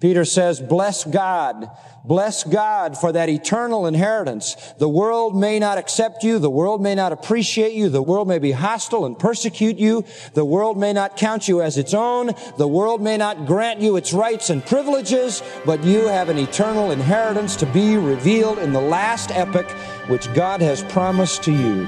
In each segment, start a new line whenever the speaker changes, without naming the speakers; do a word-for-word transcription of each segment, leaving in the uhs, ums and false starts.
Peter says, bless God. Bless God for that eternal inheritance. The world may not accept you. The world may not appreciate you. The world may be hostile and persecute you. The world may not count you as its own. The world may not grant you its rights and privileges, but you have an eternal inheritance to be revealed in the last epoch, which God has promised to you.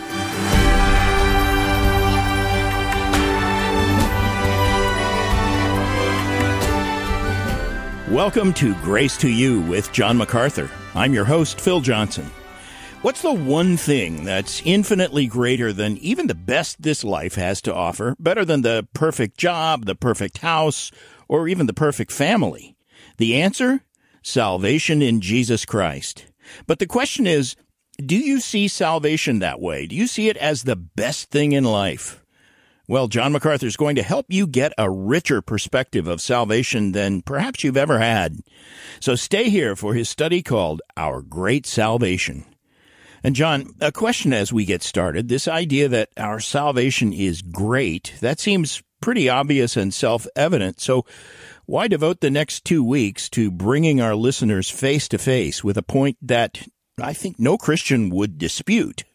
Welcome to Grace to You with John MacArthur. I'm your host, Phil Johnson. What's the one thing that's infinitely greater than even the best this life has to offer, better than the perfect job, the perfect house, or even the perfect family? The answer? Salvation in Jesus Christ. But the question is, do you see salvation that way? Do you see it as the best thing in life? Well, John MacArthur is going to help you get a richer perspective of salvation than perhaps you've ever had. So stay here for his study called Our Great Salvation. And John, a question as we get started. This idea that our salvation is great, that seems pretty obvious and self-evident. So why devote the next two weeks to bringing our listeners face to face with a point that I think no Christian would dispute?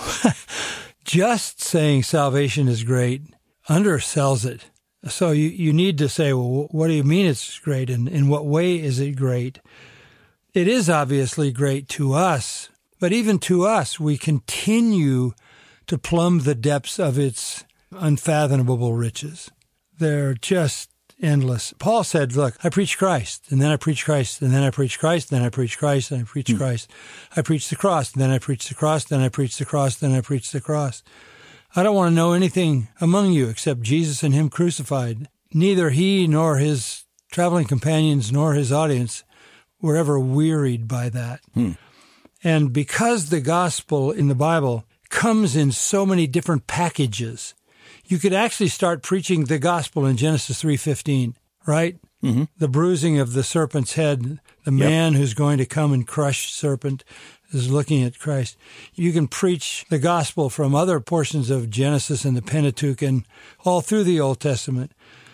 Just saying salvation is great undersells it. So you, you need to say, well, what do you mean it's great, and in what way is it great? It is obviously great to us, but even to us, we continue to plumb the depths of its unfathomable riches. They're just endless. Paul said, look, I preach Christ, and then I preach Christ, and then I preach Christ, then I preach Christ, and I preach hmm. Christ. I preach the cross, and then I preach the cross, then I preach the cross, then I preach the cross. I don't want to know anything among you except Jesus and Him crucified. Neither he nor his traveling companions nor his audience were ever wearied by that. Hmm. And because the gospel in the Bible comes in so many different packages, you could actually start preaching the gospel in Genesis three fifteen, right? Mm-hmm. The bruising of the serpent's head, the man yep. who's going to come and crush serpent is looking at Christ. You can preach the gospel from other portions of Genesis and the Pentateuch and all through the Old Testament.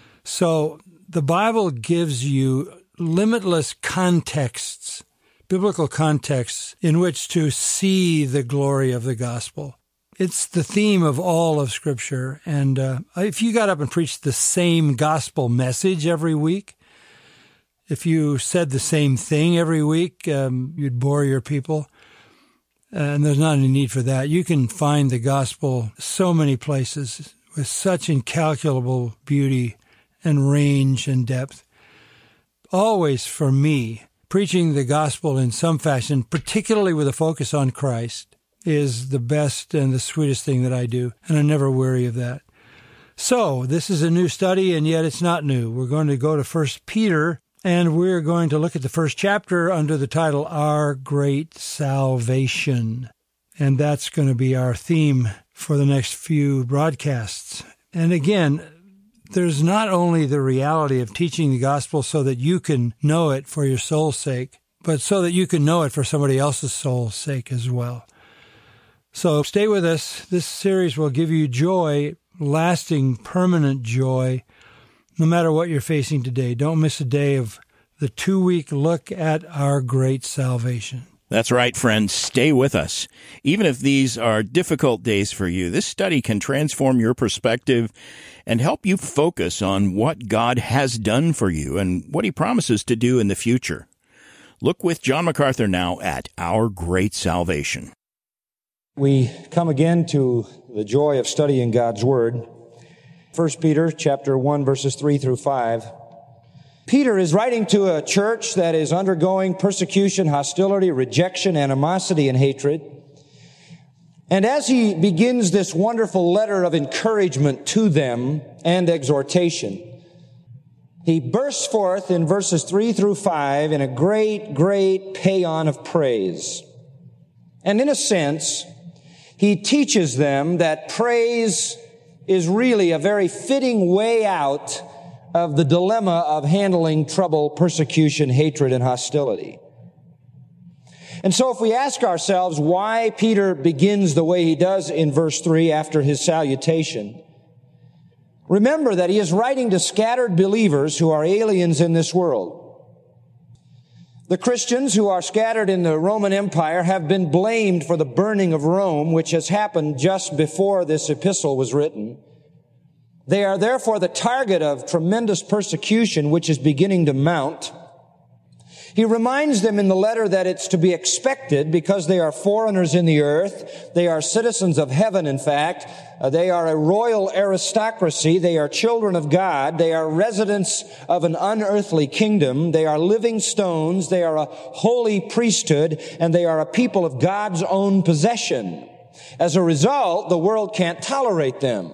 So the Bible gives you limitless contexts, biblical contexts, in which to see the glory of the gospel. It's the theme of all of Scripture. And uh, if you got up and preached the same gospel message every week, if you said the same thing every week, um, you'd bore your people. And there's not any need for that. You can find the gospel so many places with such incalculable beauty and range and depth. Always, for me, preaching the gospel in some fashion, particularly with a focus on Christ, is the best and the sweetest thing that I do, and I'm never weary of that. So, this is a new study, and yet it's not new. We're going to go to First Peter, and we're going to look at the first chapter under the title, Our Great Salvation. And that's going to be our theme for the next few broadcasts. And again, there's not only the reality of teaching the gospel so that you can know it for your soul's sake, but so that you can know it for somebody else's soul's sake as well. So stay with us. This series will give you joy, lasting, permanent joy, no matter what you're facing today. Don't miss a day of the two-week look at our great salvation.
That's right, friends. Stay with us. Even if these are difficult days for you, this study can transform your perspective and help you focus on what God has done for you and what He promises to do in the future. Look with John MacArthur now at Our Great Salvation.
We come again to the joy of studying God's Word. First Peter chapter one, verses three through five. Peter is writing to a church that is undergoing persecution, hostility, rejection, animosity, and hatred. And as he begins this wonderful letter of encouragement to them and exhortation, he bursts forth in verses three through five in a great, great paean of praise. And in a sense, he teaches them that praise is really a very fitting way out of the dilemma of handling trouble, persecution, hatred, and hostility. And so if we ask ourselves why Peter begins the way he does in verse three after his salutation, remember that he is writing to scattered believers who are aliens in this world. The Christians who are scattered in the Roman Empire have been blamed for the burning of Rome, which has happened just before this epistle was written. They are therefore the target of tremendous persecution, which is beginning to mount. He reminds them in the letter that it's to be expected because they are foreigners in the earth. They are citizens of heaven, in fact. Uh, they are a royal aristocracy. They are children of God. They are residents of an unearthly kingdom. They are living stones. They are a holy priesthood, and they are a people of God's own possession. As a result, the world can't tolerate them.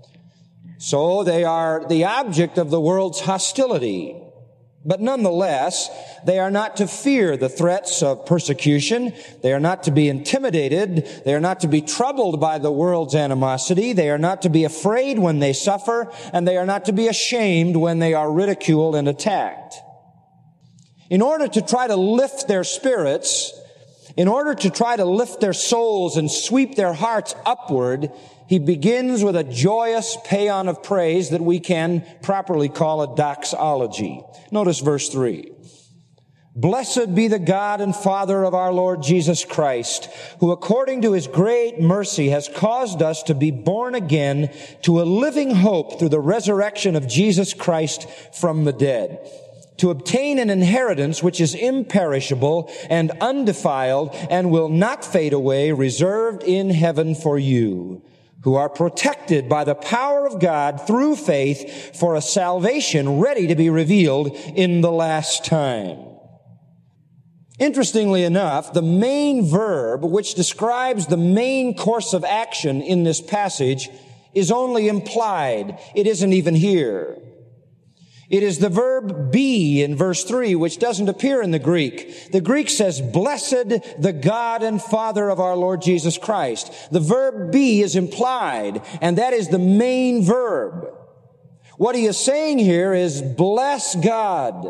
So they are the object of the world's hostility. But nonetheless, they are not to fear the threats of persecution. They are not to be intimidated. They are not to be troubled by the world's animosity. They are not to be afraid when they suffer, and they are not to be ashamed when they are ridiculed and attacked. In order to try to lift their spirits, in order to try to lift their souls and sweep their hearts upward, he begins with a joyous paean of praise that we can properly call a doxology. Notice verse three. Blessed be the God and Father of our Lord Jesus Christ, who according to his great mercy has caused us to be born again to a living hope through the resurrection of Jesus Christ from the dead, to obtain an inheritance which is imperishable and undefiled and will not fade away, reserved in heaven for you, who are protected by the power of God through faith for a salvation ready to be revealed in the last time. Interestingly enough, the main verb which describes the main course of action in this passage is only implied. It isn't even here. It is the verb be in verse three, which doesn't appear in the Greek. The Greek says, blessed the God and Father of our Lord Jesus Christ. The verb be is implied, and that is the main verb. What he is saying here is, bless God.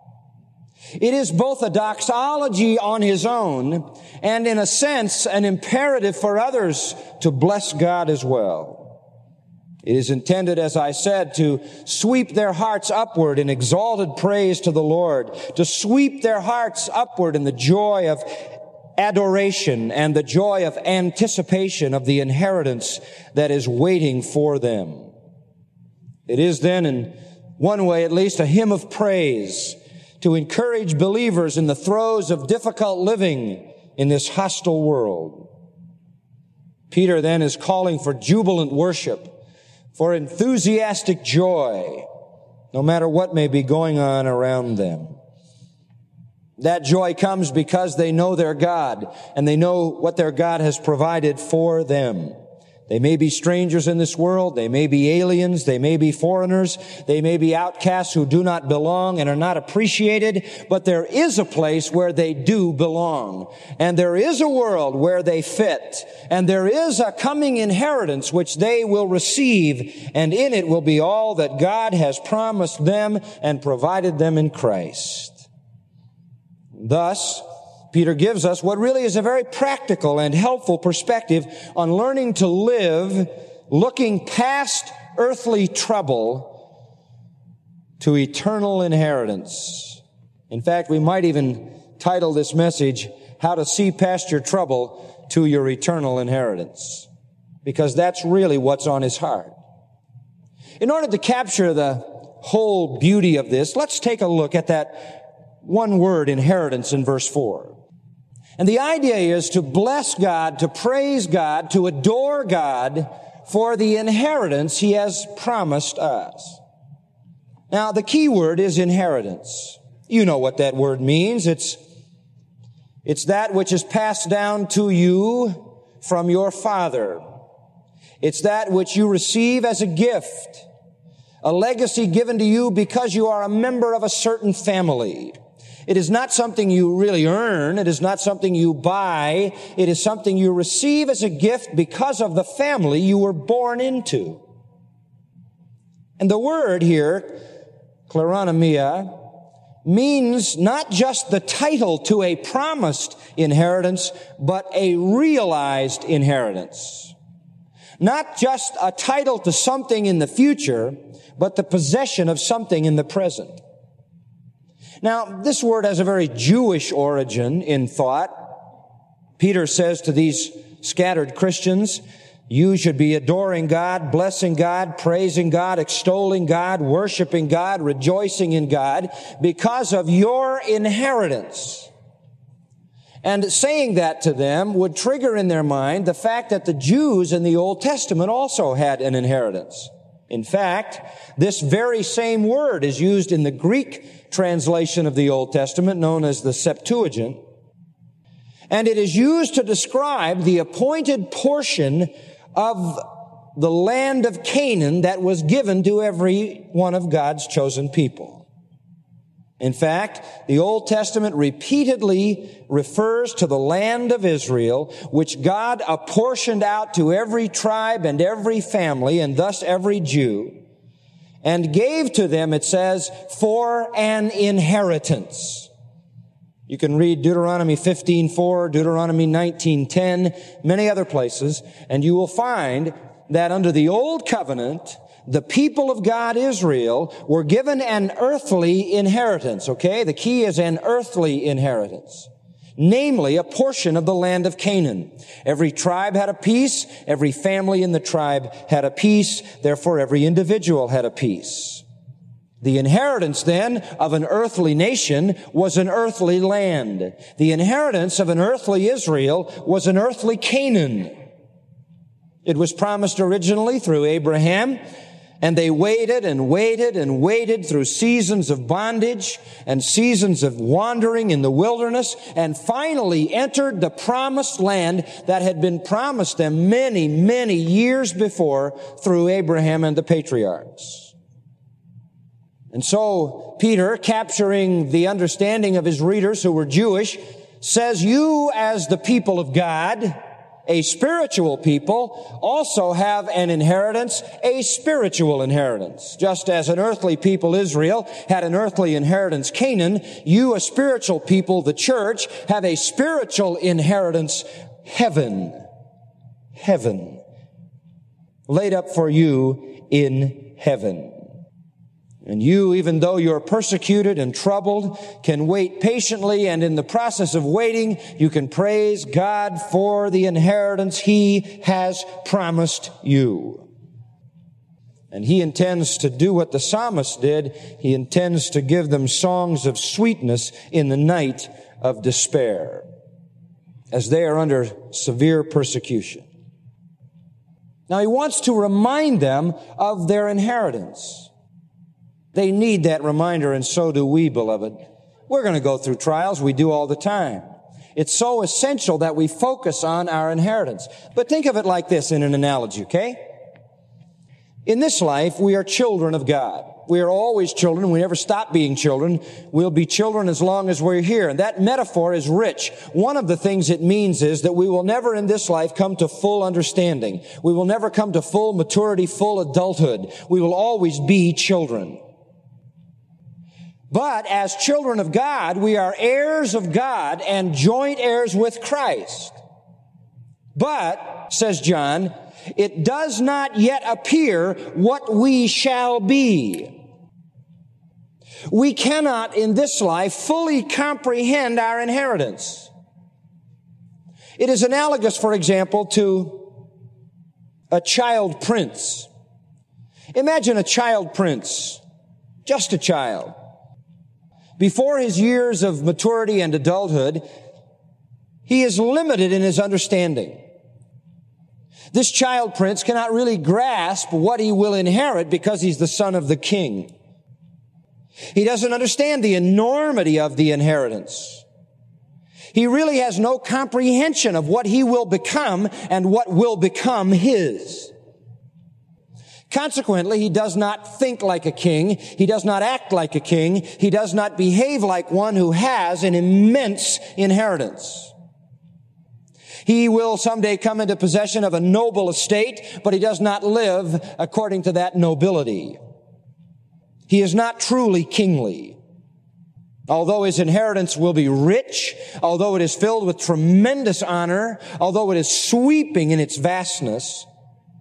It is both a doxology on his own, and in a sense, an imperative for others to bless God as well. It is intended, as I said, to sweep their hearts upward in exalted praise to the Lord, to sweep their hearts upward in the joy of adoration and the joy of anticipation of the inheritance that is waiting for them. It is then, in one way at least, a hymn of praise to encourage believers in the throes of difficult living in this hostile world. Peter then is calling for jubilant worship, for enthusiastic joy, no matter what may be going on around them. That joy comes because they know their God, and they know what their God has provided for them. They may be strangers in this world. They may be aliens. They may be foreigners. They may be outcasts who do not belong and are not appreciated. But there is a place where they do belong. And there is a world where they fit. And there is a coming inheritance which they will receive. And in it will be all that God has promised them and provided them in Christ. Thus, Peter gives us what really is a very practical and helpful perspective on learning to live looking past earthly trouble to eternal inheritance. In fact, we might even title this message, How to See Past Your Trouble to Your Eternal Inheritance, because that's really what's on his heart. In order to capture the whole beauty of this, let's take a look at that one word, inheritance, in verse four. And the idea is to bless God, to praise God, to adore God for the inheritance he has promised us. Now, the key word is inheritance. You know what that word means. It's, it's that which is passed down to you from your father. It's that which you receive as a gift, a legacy given to you because you are a member of a certain family. It is not something you really earn. It is not something you buy. It is something you receive as a gift because of the family you were born into. And the word here, kleronomia, means not just the title to a promised inheritance, but a realized inheritance. Not just a title to something in the future, but the possession of something in the present. Now, this word has a very Jewish origin in thought. Peter says to these scattered Christians, you should be adoring God, blessing God, praising God, extolling God, worshiping God, rejoicing in God because of your inheritance. And saying that to them would trigger in their mind the fact that the Jews in the Old Testament also had an inheritance. In fact, this very same word is used in the Greek translation of the Old Testament known as the Septuagint. And it is used to describe the appointed portion of the land of Canaan that was given to every one of God's chosen people. In fact, the Old Testament repeatedly refers to the land of Israel, which God apportioned out to every tribe and every family, and thus every Jew, and gave to them, it says, for an inheritance. You can read Deuteronomy fifteen four, Deuteronomy nineteen ten, many other places, and you will find that under the Old Covenant, the people of God, Israel, were given an earthly inheritance, okay? The key is an earthly inheritance. Namely, a portion of the land of Canaan. Every tribe had a piece. Every family in the tribe had a piece. Therefore, every individual had a piece. The inheritance, then, of an earthly nation was an earthly land. The inheritance of an earthly Israel was an earthly Canaan. It was promised originally through Abraham, and they waited and waited and waited through seasons of bondage and seasons of wandering in the wilderness, and finally entered the promised land that had been promised them many, many years before through Abraham and the patriarchs. And so Peter, capturing the understanding of his readers who were Jewish, says, you as the people of God, a spiritual people, also have an inheritance, a spiritual inheritance. Just as an earthly people, Israel, had an earthly inheritance, Canaan, you, a spiritual people, the church, have a spiritual inheritance, heaven. Heaven. Laid up for you in heaven. And you, even though you're persecuted and troubled, can wait patiently, and in the process of waiting, you can praise God for the inheritance He has promised you. And He intends to do what the psalmist did. He intends to give them songs of sweetness in the night of despair, as they are under severe persecution. Now, He wants to remind them of their inheritance. They need that reminder, and so do we, beloved. We're going to go through trials. We do all the time. It's so essential that we focus on our inheritance. But think of it like this in an analogy, okay? In this life, we are children of God. We are always children. We never stop being children. We'll be children as long as we're here. And that metaphor is rich. One of the things it means is that we will never in this life come to full understanding. We will never come to full maturity, full adulthood. We will always be children. But as children of God, we are heirs of God and joint heirs with Christ. But, says John, it does not yet appear what we shall be. We cannot in this life fully comprehend our inheritance. It is analogous, for example, to a child prince. Imagine a child prince, just a child. Before his years of maturity and adulthood, he is limited in his understanding. This child prince cannot really grasp what he will inherit because he's the son of the king. He doesn't understand the enormity of the inheritance. He really has no comprehension of what he will become and what will become his. Consequently, he does not think like a king. He does not act like a king. He does not behave like one who has an immense inheritance. He will someday come into possession of a noble estate, but he does not live according to that nobility. He is not truly kingly. Although his inheritance will be rich, although it is filled with tremendous honor, although it is sweeping in its vastness,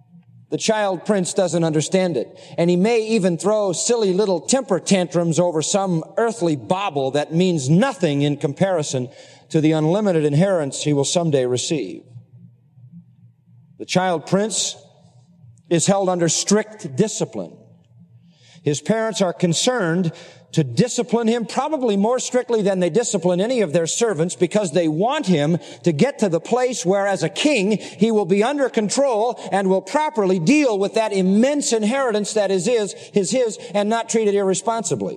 The child prince doesn't understand it. And he may even throw silly little temper tantrums over some earthly bauble that means nothing in comparison to the unlimited inheritance he will someday receive. The child prince is held under strict discipline. His parents are concerned to discipline him probably more strictly than they discipline any of their servants, because they want him to get to the place where, as a king, he will be under control and will properly deal with that immense inheritance that is his, is his, and not treat it irresponsibly.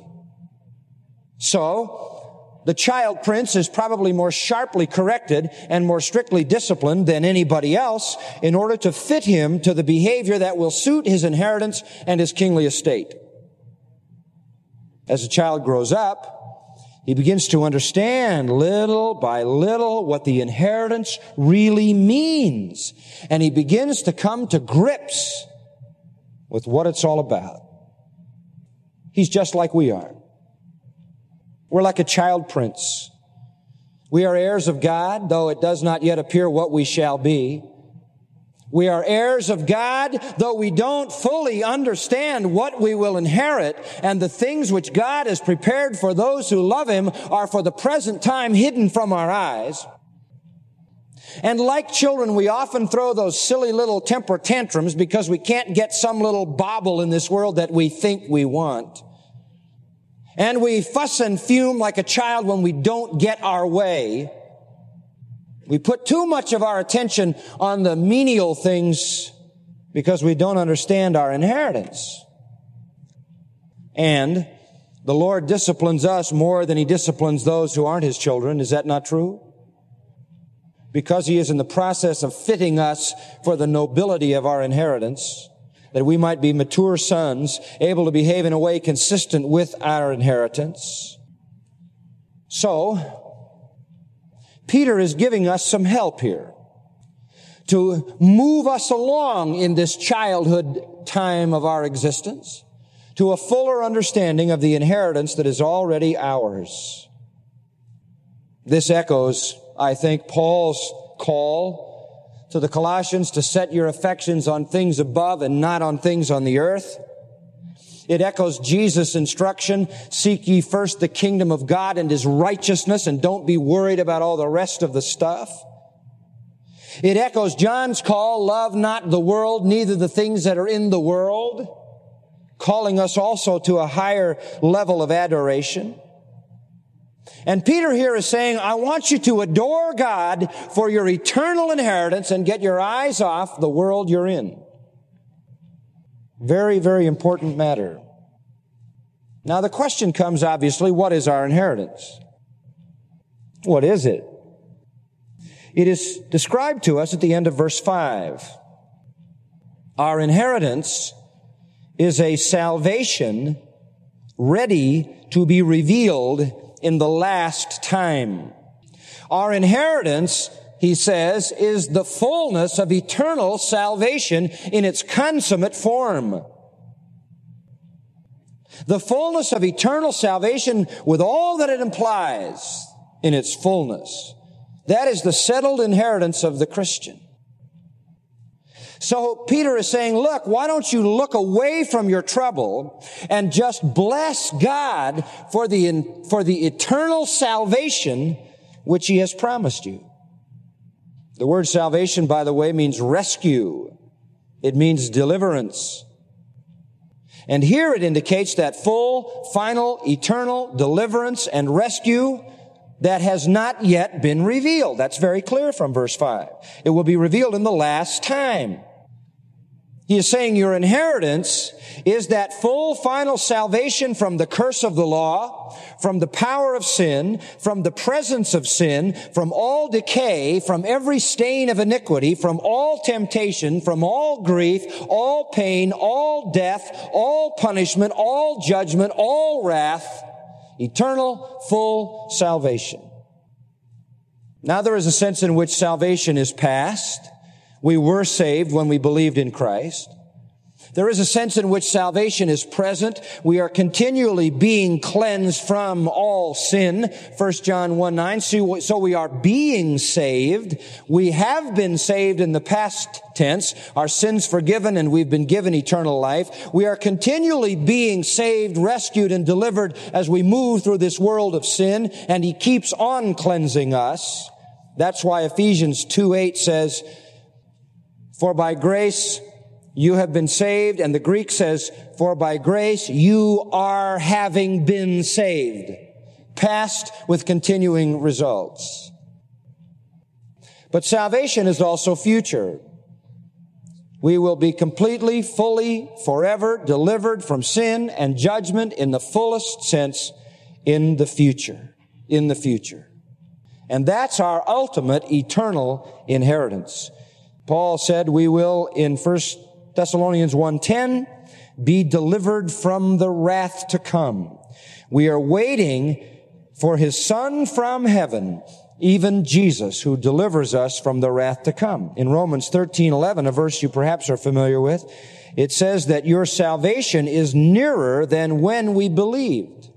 So, the child prince is probably more sharply corrected and more strictly disciplined than anybody else in order to fit him to the behavior that will suit his inheritance and his kingly estate. As a child grows up, he begins to understand little by little what the inheritance really means. And he begins to come to grips with what it's all about. He's just like we are. We're like a child prince. We are heirs of God, though it does not yet appear what we shall be. We are heirs of God, though we don't fully understand what we will inherit, and the things which God has prepared for those who love Him are for the present time hidden from our eyes. And like children, we often throw those silly little temper tantrums because we can't get some little bauble in this world that we think we want. And we fuss and fume like a child when we don't get our way. We put too much of our attention on the menial things because we don't understand our inheritance. And the Lord disciplines us more than He disciplines those who aren't His children. Is that not true? Because He is in the process of fitting us for the nobility of our inheritance, that we might be mature sons, able to behave in a way consistent with our inheritance. So, Peter is giving us some help here to move us along in this childhood time of our existence to a fuller understanding of the inheritance that is already ours. This echoes, I think, Paul's call to the Colossians to set your affections on things above and not on things on the earth. It echoes Jesus' instruction, seek ye first the kingdom of God and His righteousness, and don't be worried about all the rest of the stuff. It echoes John's call, love not the world, neither the things that are in the world, calling us also to a higher level of adoration. And Peter here is saying, I want you to adore God for your eternal inheritance and get your eyes off the world you're in. Very, very important matter. Now the question comes, obviously, what is our inheritance? What is it? It is described to us at the end of verse five. Our inheritance is a salvation ready to be revealed in the last time. Our inheritance, he says, is the fullness of eternal salvation in its consummate form. The fullness of eternal salvation with all that it implies in its fullness. That is the settled inheritance of the Christian. So Peter is saying, look, why don't you look away from your trouble and just bless God for the, for the eternal salvation which He has promised you. The word salvation, by the way, means rescue. It means deliverance. And here it indicates that full, final, eternal deliverance and rescue that has not yet been revealed. That's very clear from verse five. It will be revealed in the last time. He is saying your inheritance is that full, final salvation from the curse of the law, from the power of sin, from the presence of sin, from all decay, from every stain of iniquity, from all temptation, from all grief, all pain, all death, all punishment, all judgment, all wrath, eternal, full salvation. Now there is a sense in which salvation is past. We were saved when we believed in Christ. There is a sense in which salvation is present. We are continually being cleansed from all sin. First John one nine. So we are being saved. We have been saved in the past tense. Our sins forgiven, and we've been given eternal life. We are continually being saved, rescued, and delivered as we move through this world of sin, and He keeps on cleansing us. That's why Ephesians two eight says, "For by grace you have been saved," and the Greek says, "For by grace you are having been saved." Past with continuing results. But salvation is also future. We will be completely, fully, forever delivered from sin and judgment in the fullest sense in the future. In the future. And that's our ultimate eternal inheritance. Paul said we will in First Thessalonians one ten, be delivered from the wrath to come. We are waiting for His Son from heaven, even Jesus, who delivers us from the wrath to come. In Romans thirteen eleven, a verse you perhaps are familiar with, it says that your salvation is nearer than when we believed.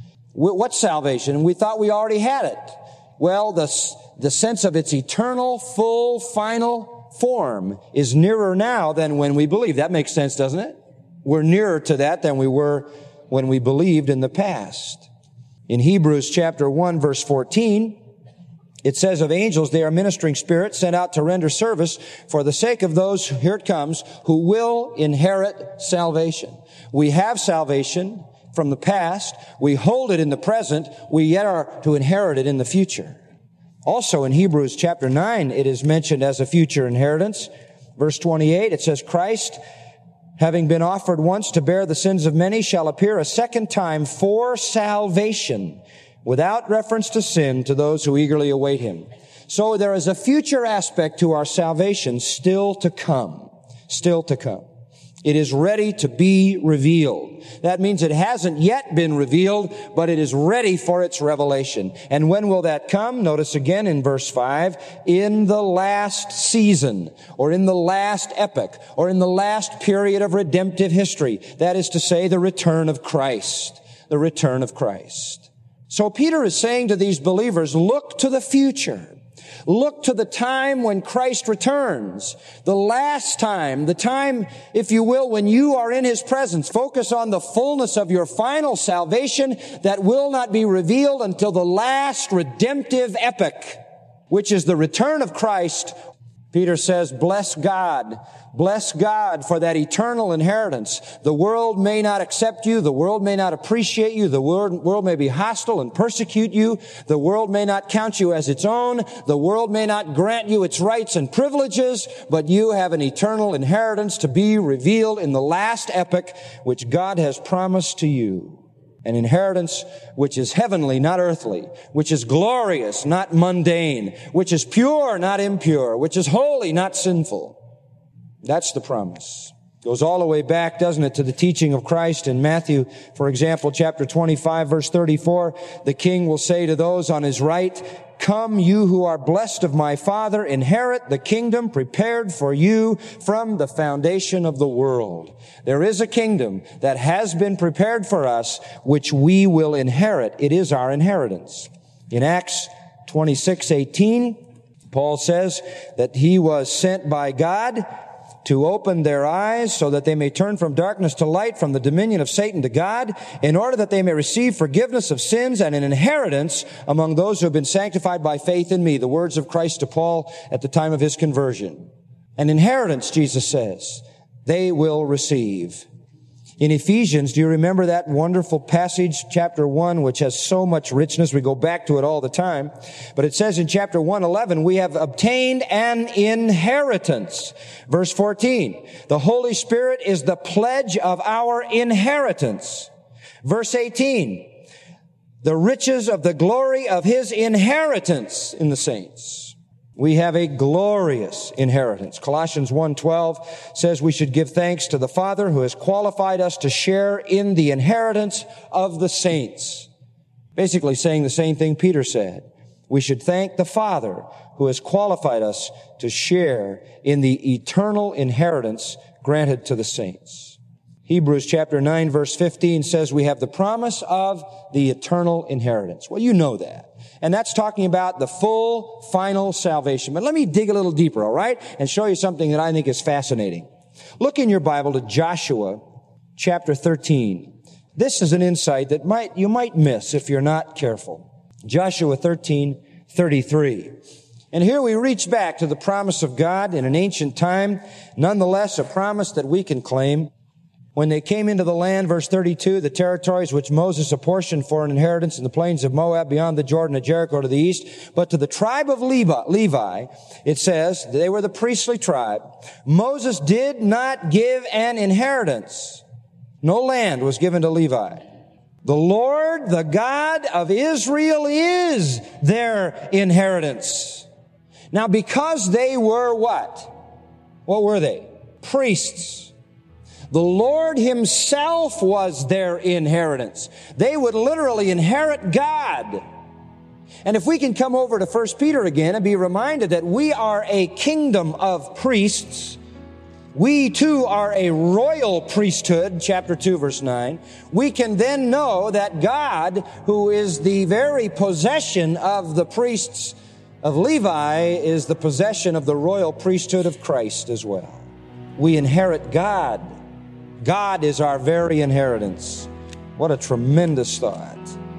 What salvation? We thought we already had it. Well, the, the sense of its eternal, full, final form is nearer now than when we believed. That makes sense, doesn't it? We're nearer to that than we were when we believed in the past. In Hebrews chapter one, verse fourteen, it says of angels, they are ministering spirits sent out to render service for the sake of those, here it comes, who will inherit salvation. We have salvation from the past. We hold it in the present. We yet are to inherit it in the future. Also in Hebrews chapter nine, it is mentioned as a future inheritance. Verse twenty-eight, it says, Christ, having been offered once to bear the sins of many, shall appear a second time for salvation, without reference to sin, to those who eagerly await Him. So there is a future aspect to our salvation still to come. Still to come. It is ready to be revealed. That means it hasn't yet been revealed, but it is ready for its revelation. And when will that come? Notice again in verse five, in the last season, or in the last epoch, or in the last period of redemptive history. That is to say, the return of Christ. The return of Christ. So Peter is saying to these believers, look to the future. Look to the time when Christ returns. The last time, the time, if you will, when you are in His presence. Focus on the fullness of your final salvation that will not be revealed until the last redemptive epoch, which is the return of Christ. Peter says, bless God. Bless God for that eternal inheritance. The world may not accept you. The world may not appreciate you. The world, world may be hostile and persecute you. The world may not count you as its own. The world may not grant you its rights and privileges, but you have an eternal inheritance to be revealed in the last epoch, which God has promised to you. An inheritance which is heavenly, not earthly, which is glorious, not mundane, which is pure, not impure, which is holy, not sinful. That's the promise. Goes all the way back, doesn't it, to the teaching of Christ in Matthew, for example, chapter twenty-five, verse thirty-four. The King will say to those on His right, come, you who are blessed of my Father, inherit the kingdom prepared for you from the foundation of the world. There is a kingdom that has been prepared for us, which we will inherit. It is our inheritance. In Acts twenty-six eighteen, Paul says that he was sent by God to open their eyes so that they may turn from darkness to light, from the dominion of Satan to God, in order that they may receive forgiveness of sins and an inheritance among those who have been sanctified by faith in me. The words of Christ to Paul at the time of his conversion. An inheritance, Jesus says, they will receive. In Ephesians, do you remember that wonderful passage, chapter one, which has so much richness? We go back to it all the time. But it says in chapter one eleven, we have obtained an inheritance. Verse fourteen, the Holy Spirit is the pledge of our inheritance. Verse eighteen, the riches of the glory of His inheritance in the saints. We have a glorious inheritance. Colossians one twelve says we should give thanks to the Father who has qualified us to share in the inheritance of the saints. Basically saying the same thing Peter said. We should thank the Father who has qualified us to share in the eternal inheritance granted to the saints. Hebrews chapter nine verse fifteen says we have the promise of the eternal inheritance. Well, you know that. And that's talking about the full, final salvation. But let me dig a little deeper, all right? And show you something that I think is fascinating. Look in your Bible to Joshua chapter thirteen. This is an insight that might you might miss if you're not careful. Joshua thirteen thirty-three. And here we reach back to the promise of God in an ancient time, nonetheless a promise that we can claim. When they came into the land, verse thirty-two, the territories which Moses apportioned for an inheritance in the plains of Moab beyond the Jordan of Jericho to the east, but to the tribe of Levi, Levi, it says, they were the priestly tribe, Moses did not give an inheritance. No land was given to Levi. The Lord, the God of Israel, is their inheritance. Now, because they were what? What were they? Priests. The Lord himself was their inheritance. They would literally inherit God. And if we can come over to First Peter again and be reminded that we are a kingdom of priests, we too are a royal priesthood, chapter two, verse nine, we can then know that God, who is the very possession of the priests of Levi, is the possession of the royal priesthood of Christ as well. We inherit God. God is our very inheritance. What a tremendous thought.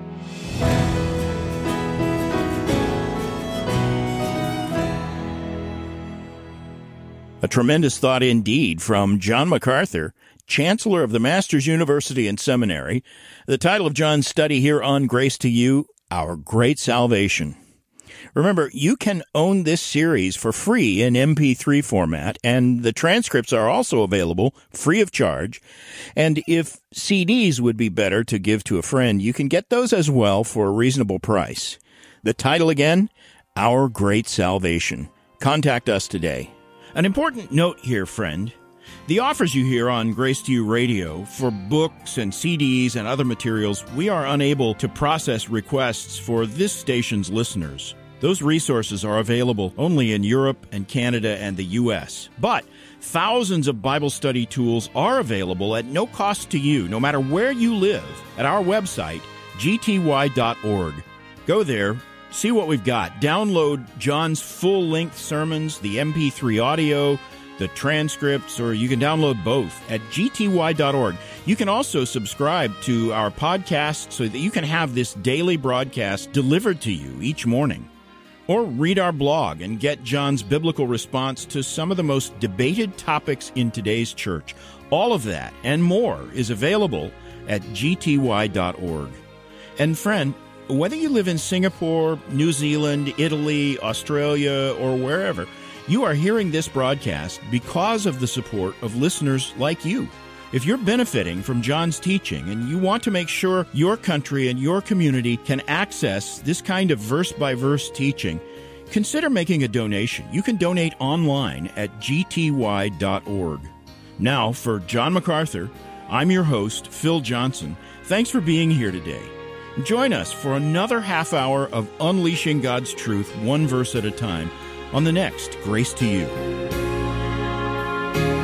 A tremendous thought indeed from John MacArthur, Chancellor of the Masters University and Seminary. The title of John's study here on Grace to You, Our Great Salvation. Remember, you can own this series for free in M P three format, and the transcripts are also available free of charge. And if C Ds would be better to give to a friend, you can get those as well for a reasonable price. The title again, Our Great Salvation. Contact us today. An important note here, friend. The offers you hear on Grace to You Radio for books and C Ds and other materials, we are unable to process requests for this station's listeners. Those resources are available only in Europe and Canada and the U S. But thousands of Bible study tools are available at no cost to you, no matter where you live, at our website, g t y dot org. Go there, see what we've got. Download John's full-length sermons, the M P three audio, the transcripts, or you can download both at g t y dot org. You can also subscribe to our podcast so that you can have this daily broadcast delivered to you each morning. Or read our blog and get John's biblical response to some of the most debated topics in today's church. All of that and more is available at g t y dot org. And friend, whether you live in Singapore, New Zealand, Italy, Australia, or wherever, you are hearing this broadcast because of the support of listeners like you. If you're benefiting from John's teaching and you want to make sure your country and your community can access this kind of verse-by-verse teaching, consider making a donation. You can donate online at g t y dot org. Now, for John MacArthur, I'm your host, Phil Johnson. Thanks for being here today. Join us for another half hour of unleashing God's truth one verse at a time on the next Grace to You.